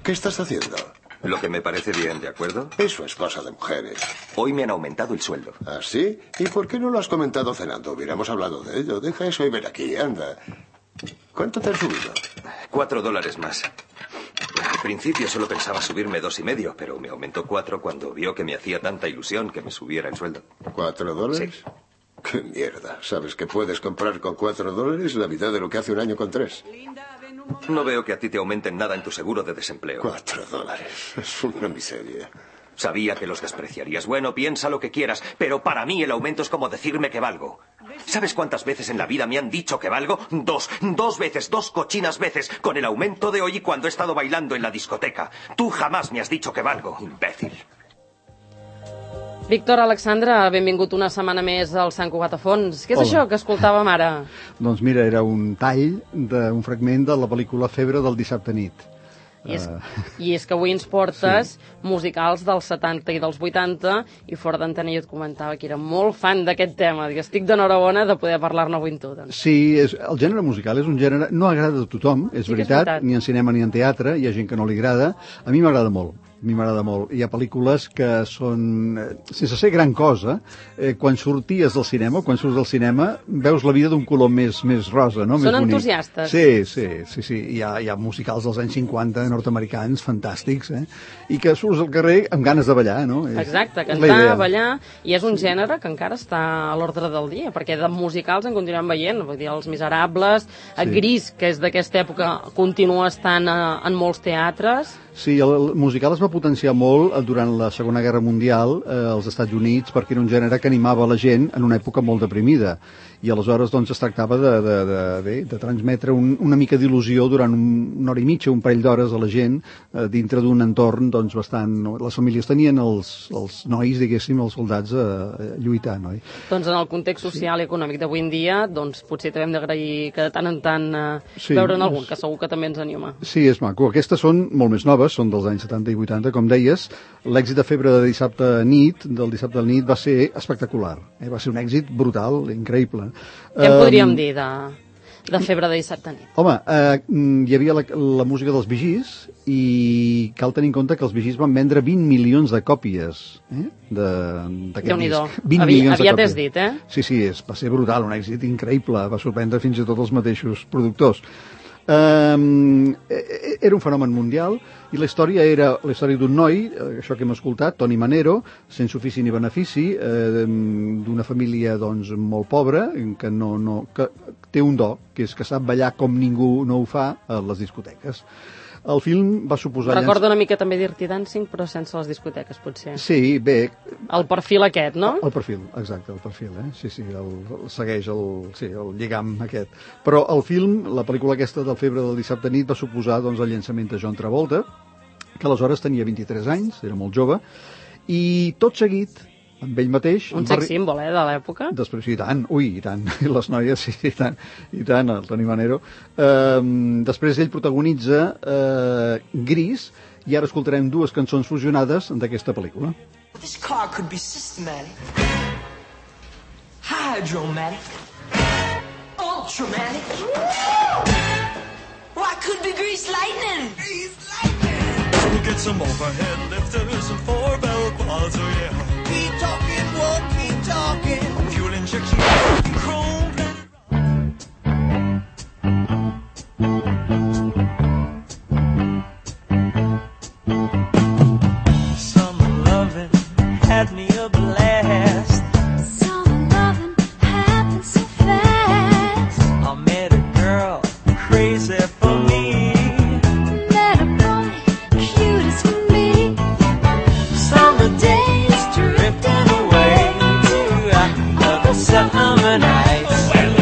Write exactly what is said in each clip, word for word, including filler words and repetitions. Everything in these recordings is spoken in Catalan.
¿Qué estás haciendo? Lo que me parece bien, ¿de acuerdo? Eso es cosa de mujeres. Hoy me han aumentado el sueldo. ¿Ah, sí? ¿Y por qué no lo has comentado cenando? Hubiéramos hablado de ello. Deja eso y ven aquí, anda. ¿Cuánto te has subido? Cuatro dólares más. Al principio solo pensaba subirme dos y medio, pero me aumentó cuatro cuando vio que me hacía tanta ilusión que me subiera el sueldo. ¿Cuatro dólares? Sí. ¡Qué mierda! ¿Sabes que puedes comprar con cuatro dólares la mitad de lo que hace un año con tres? No veo que a ti te aumenten nada en tu seguro de desempleo. Cuatro dólares. Es una miseria. Sabía que los despreciarías. Bueno, piensa lo que quieras, pero para mí el aumento es como decirme que valgo. ¿Sabes cuántas veces en la vida me han dicho que valgo? Dos. Dos veces, dos cochinas veces, con el aumento de hoy y cuando he estado bailando en la discoteca. Tú jamás me has dicho que valgo, imbécil. Víctor Alexandre, benvingut una setmana més al Sant Cugat a Fons. Què és Hola. això que escoltàvem ara? Doncs mira, era un tall d'un fragment de la pel·lícula Febre del dissabte nit. I és, Uh, I és que avui ens portes sí. musicals dels setanta i dels vuitanta, i fora d'antena jo et comentava que era molt fan d'aquest tema. Dic, estic d'enhorabona de poder parlar-ne avui amb tu. Doncs. sí, és, el gènere musical és un gènere... No agrada a tothom, és, Sí que és veritat, veritat. ni en cinema ni en teatre, hi ha gent que no li agrada. A mi m'agrada molt. A mi m'agrada molt. Hi ha pel·lícules que són, eh, sense ser gran cosa, eh, quan sorties del cinema, quan surts del cinema, veus la vida d'un color més, més rosa, no? Són més bonic. entusiastes. Sí, sí, sí, sí. Hi ha, hi ha musicals dels anys cinquanta nord-americans fantàstics, eh? I que surts al carrer amb ganes de ballar, no? És, Exacte, és la cantar, idea. ballar, i és un gènere que encara està a l'ordre del dia, perquè de musicals en continuem veient, vull dir, Els Miserables, sí. Gris, que és d'aquesta època, continua estant a, en molts teatres. Sí, el, el musical es va potenciar molt durant la Segona Guerra Mundial eh, als Estats Units perquè era un gènere que animava la gent en una època molt deprimida i aleshores doncs es tractava de, de, de, de, de transmetre un, una mica d'il·lusió durant un, una hora i mitja, un parell d'hores a la gent eh, dintre d'un entorn doncs bastant... Les famílies tenien els, els nois, diguéssim, els soldats a, a lluitar, no? Doncs en el context social sí. i econòmic d'avui en dia, doncs potser també hem d'agrair que de tant en tant eh, Sí, veure'n algun, és- que segur que també ens anima. Sí, és maco. Aquestes són molt més noves, són dels anys setanta i vuitanta, com deies. L'èxit de Febre de dissabte nit, del dissabte al nit, va ser espectacular. Eh? Va ser un èxit brutal, increïble. Què en Em, podríem dir de, de Febre de dissabte nit? Home, eh, mm, hi havia la, la música dels Vigís i cal tenir en compte que els Vigís van vendre vint milions de còpies eh? de, d'aquest Déu-n'hi-do. disc. vint Avi- milions de aviat còpies. és dit, eh? Sí, sí, és, va ser brutal, un èxit increïble, va sorprendre fins i tot els mateixos productors. Um, era un fenomen mundial i la història era la història d'un noi, eh, això que hem escoltat, Toni Manero, sense ofici ni benefici, eh, d'una família doncs, molt pobra, que, no, no, que té un do, que és que sap ballar com ningú no ho fa a les discoteques. El film va suposar... Recordo una mica també Dirty Dancing, però sense les discoteques, potser. Sí, bé... El perfil aquest, no? El perfil, exacte, el perfil, eh? Sí, sí, el, el segueix el, sí, el lligam aquest. Però el film, la pel·lícula aquesta del Febre del dissabte nit, va suposar doncs, el llançament de John Travolta, que aleshores tenia vint-i-tres anys, era molt jove, i tot seguit, amb ell mateix... Un va sex arri- símbol, eh, de l'època. Després, i tant, ui, i tant, i les noies, sí, i tant, i tant, el Toni Manero. Um, després ell protagonitza uh, Gris, i ara escoltarem dues cançons fusionades d'aquesta pel·lícula. This car could be systematic, hydromatic, ultramatic, or I could be grease lightning. Grease lightning. We'll get some overhead lifters and four barrel quads, oh yeah. Keep talking, walk, keep talking. Fuel injection, chrome plated. Summer loving had me a blast. Summer loving happened so fast. I met a girl crazy for me. Met a boy cute as can be. Summer days drifting away to other summer nights.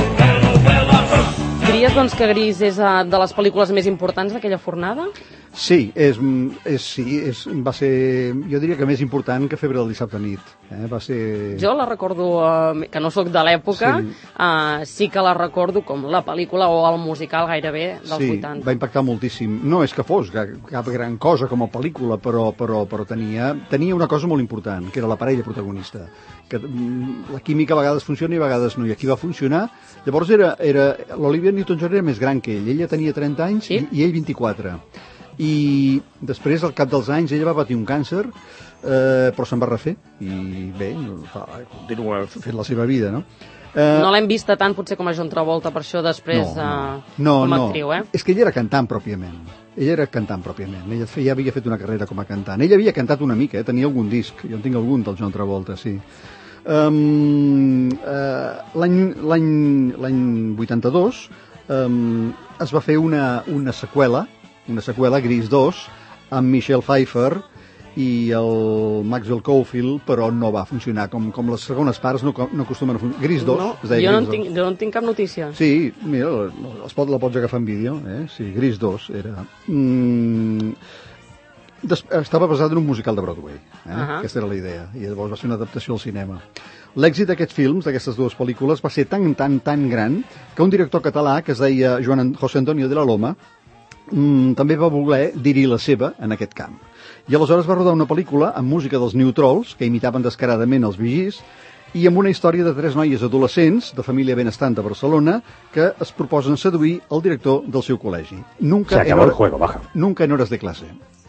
Diries, doncs, que Gris és eh, de les pel·lícules més importants d'aquella fornada? Sí, és, és, sí és, va ser, jo diria que més important que Febre del dissabte nit. Eh? Va ser... Jo la recordo, eh, que no sóc de l'època, Sí. sí. Eh, sí que la recordo com la pel·lícula o el musical gairebé dels sí, vuitanta. va impactar moltíssim. No és que fos cap, cap gran cosa com a pel·lícula, però, però, però tenia, tenia una cosa molt important, que era la parella protagonista. Que mm, la química a vegades funciona i a vegades no, i aquí va funcionar. Llavors era, era l'Olivia Newton-John era més gran que ell, ella tenia trenta anys Sí? i, i ell vint-i-quatre. I després, al cap dels anys, ella va patir un càncer, eh, però se'n va refer. I bé, fa, continua fent la seva vida, no? Eh, No l'hem vista tant, potser, com a John Travolta, per això després no, eh, no, com a no. actriu, eh? És que ella era cantant pròpiament. Ella era cantant pròpiament. Ella feia, havia fet una carrera com a cantant. Ella havia cantat una mica, eh? Tenia algun disc. Jo en tinc algun del John Travolta, sí. Um, uh, l'any vuitanta-dos um, es va fer una, una seqüela, una seqüela, Grease dos, amb Michelle Pfeiffer i el Maxwell Caulfield, però no va funcionar, com, com les segones parts no, no acostumen a funcionar. Grease dos, No, es deia jo, no en Grease tinc, jo no en tinc cap notícia. Sí, mira, es pot, la pots agafar en vídeo, eh? Sí, Grease dos era... Mm, des, estava basat en un musical de Broadway, eh? Uh-huh. Aquesta era la idea, i llavors va ser una adaptació al cinema. L'èxit d'aquests films, d'aquestes dues pel·lícules, va ser tan, tan, tan gran que un director català, que es deia Joan José Antonio de la Loma, mm, també va voler dir-hi la seva en aquest camp. I aleshores va rodar una pel·lícula amb música dels New Trolls, que imitaven descaradament els vigís, i amb una història de tres noies adolescents de família benestant de Barcelona que es proposen seduir el director del seu col·legi. Nunca Se acabó en el juego, baja. Nunca en horas de clase.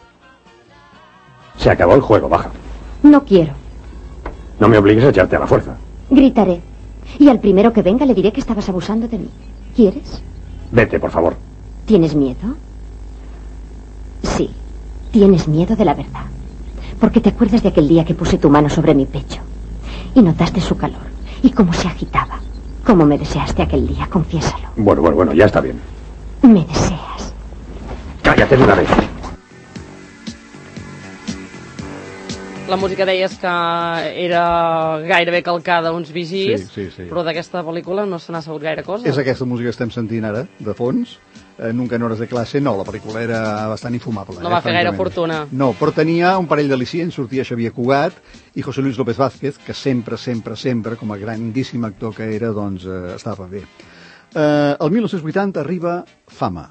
Se acabó el juego, baja. No quiero. No me obligues a echarte a la fuerza. Gritaré. Y al primero que venga le diré que estabas abusando de mí. ¿Quieres? Vete, por favor. ¿Tienes miedo? Sí. Tienes miedo de la verdad. Porque te acuerdas de aquel día que puse tu mano sobre mi pecho. Y notaste su calor. Y cómo se agitaba. Cómo me deseaste aquel día, confiésalo. Bueno, bueno, bueno, ya está bien. Me deseas. Cállate de una vez. La música deies que era gairebé calcada uns vigís, Sí, sí, sí. però d'aquesta pel·lícula no se n'ha sabut gaire cosa. És aquesta música que estem sentint ara, de fons. Eh, Nunca en horas de clase, no, la pel·lícula era bastant infumable. No eh, va fer gaire francament. fortuna. No, però tenia un parell d'al·licients, sortia Xavier Cugat i José Luis López Vázquez, que sempre, sempre, sempre, com a grandíssim actor que era, doncs eh, estava bé. Eh, el mil nou-cents vuitanta arriba Fama.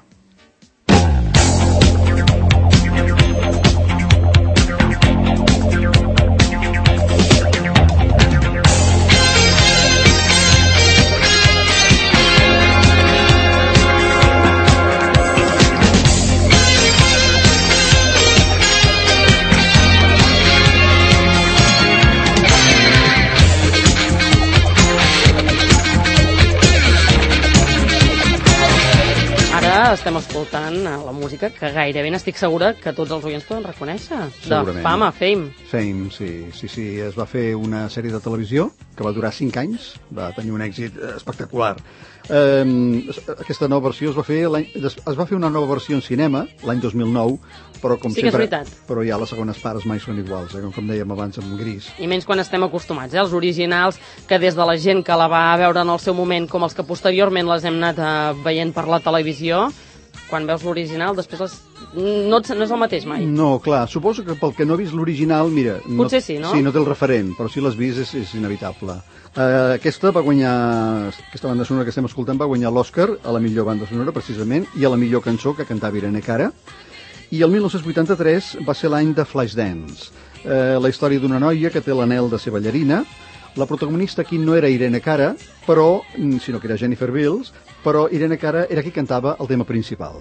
Ara estem escoltant eh, la música que gairebé n'estic segura que tots els oients poden reconèixer. De Segurament. Fama, Fame. Fame, sí, sí, sí. Es va fer una sèrie de televisió que va durar cinc anys, va tenir un èxit eh, espectacular. Eh, aquesta nova versió es va fer l'any- es es va fer una nova versió en cinema l'any dos mil nou, però com Sí que és sempre, veritat. però ja les segones parts mai són iguals, eh, com, com dèiem abans amb Gris. I menys quan estem acostumats, eh? Els originals, que des de la gent que la va veure en el seu moment, com els que posteriorment les hem anat eh, veient per la televisió, quan veus l'original, després les... no, et- no és el mateix mai. No, clar, suposo que pel que no ha vist l'original, mira... Potser sí, no? Sí, no té el referent, però si l'has vist és, és inevitable. Uh, aquesta va guanyar, aquesta banda sonora que estem escoltant va guanyar l'Oscar a la millor banda sonora, precisament, i a la millor cançó que cantava Irene Cara. I el mil nou-cents vuitanta-tres va ser l'any de Flashdance, uh, la història d'una noia que té l'anel de ser ballarina. La protagonista aquí no era Irene Cara, però, sinó que era Jennifer Beals, però Irene Cara era qui cantava el tema principal.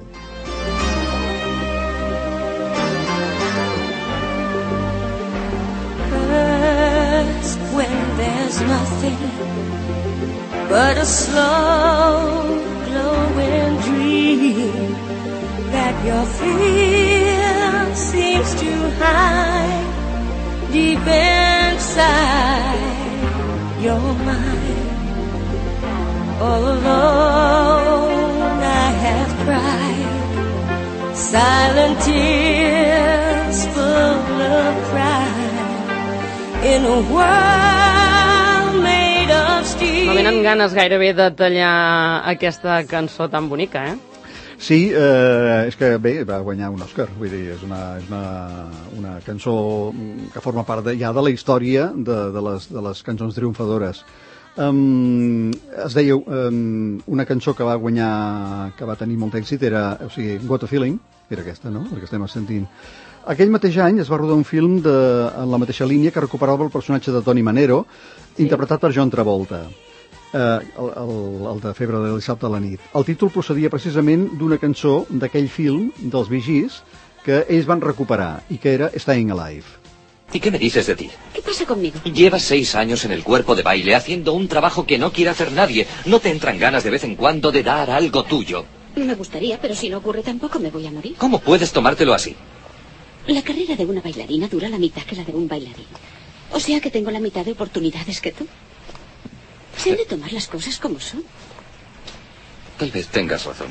First, when there's nothing but a slow glowing dream that your fear seems to hide deep inside your mind. All alone I have cried silent tears full of pride in a world made of steel. No venen ganes gairebé de tallar aquesta cançó tan bonica, eh? Sí, eh, és que bé, va guanyar un Òscar, vull dir, és una, és una, una cançó que forma part de, ja de la història de, de, les, de les cançons triomfadores. Um, es deia, um, una cançó que va guanyar, que va tenir molt èxit, era, o sigui, What a Feeling, era aquesta, no?, el que estem sentint. Aquell mateix any es va rodar un film de, en la mateixa línia que recuperava el personatge de Tony Manero, sí, interpretat per John Travolta. Eh, el, el, el de Febre de dissabte a la nit. El títol procedia precisament d'una cançó d'aquell film dels Bee Gees que ells van recuperar i que era Staying Alive. ¿Y qué me dices de ti? ¿Qué pasa conmigo? Llevas seis años en el cuerpo de baile haciendo un trabajo que no quiere hacer nadie. ¿No te entran ganas de vez en cuando de dar algo tuyo? Me gustaría, pero si no ocurre tampoco me voy a morir. ¿Cómo puedes tomártelo así? La carrera de una bailarina dura la mitad que la de un bailarín. O sea que tengo la mitad de oportunidades que tú. Se han de tomar las cosas como son. Tal vez tengas razón.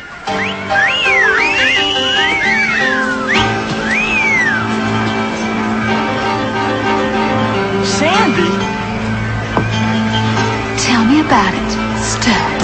Sandy? Tell me about it, Stella.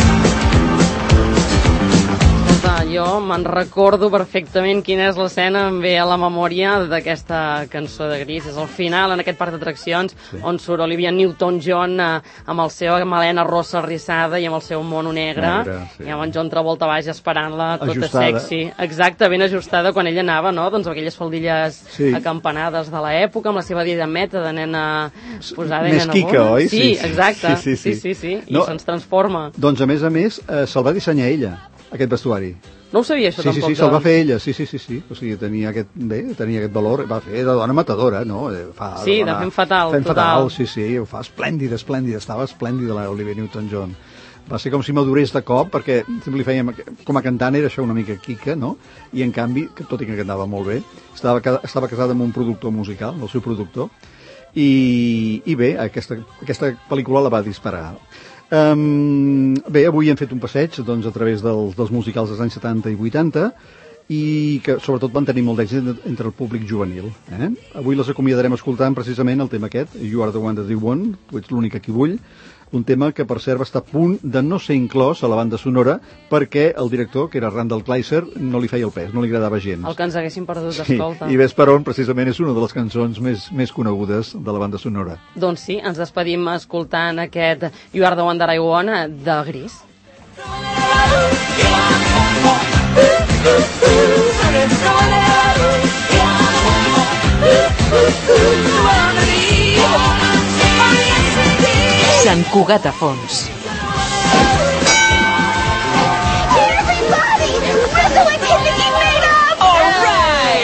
Jo me'n recordo perfectament quina és l'escena, em ve a la memòria d'aquesta cançó de Gris. És al final, en aquest parc d'atraccions, sí, on surt Olivia Newton-John eh, amb el seu melena rossa rissada i amb el seu mono negre, negre sí, i amb en John Travolta baix esperant-la, tota ajustada, sexy. Exacte, ben ajustada quan ella anava, no? Doncs amb aquelles faldilles sí, acampanades de l'època, amb la seva diademeta de nena posada i nena quica, bona. Oi? Sí, exacte. Sí, sí, sí. sí, sí, sí. No, i se'ns transforma. Doncs, a més a més, eh, se'l va dissenyar ella, aquest vestuari. No ho sabia, això, sí, tampoc. Sí, sí, se'l va fer ella, sí, sí, sí, sí. O sigui, tenia aquest, bé, tenia aquest valor, va fer de dona matadora, no? Fa, sí, de, de fem fatal, fem total. fatal, sí, sí, ho fa esplèndida, esplèndida, estava esplèndida la Olivia Newton-John. Va ser com si madurés de cop, perquè sempre li fèiem, com a cantant era això una mica quica, no? I en canvi, tot i que cantava molt bé, estava, estava casada amb un productor musical, el seu productor, i, i bé, aquesta, aquesta pel·lícula la va disparar. Um, bé, avui hem fet un passeig doncs, a través dels, dels musicals dels anys setanta i vuitanta i que sobretot van tenir molt d'èxit entre el públic juvenil. Eh? Avui les acomiadarem escoltant precisament el tema aquest, You Are the One That I Want, tu ets l'únic a qui vull, un tema que per cert va estar a punt de no ser inclòs a la banda sonora perquè el director, que era Randall Kleiser, no li feia el pes, no li agradava gens. El que ens haguéssim perdut, sí, escolta. I ves per on precisament és una de les cançons més, més conegudes de la banda sonora. Doncs sí, ens despedim escoltant aquest You Are the One That I Want de Gris. Sant Cugat a Fons.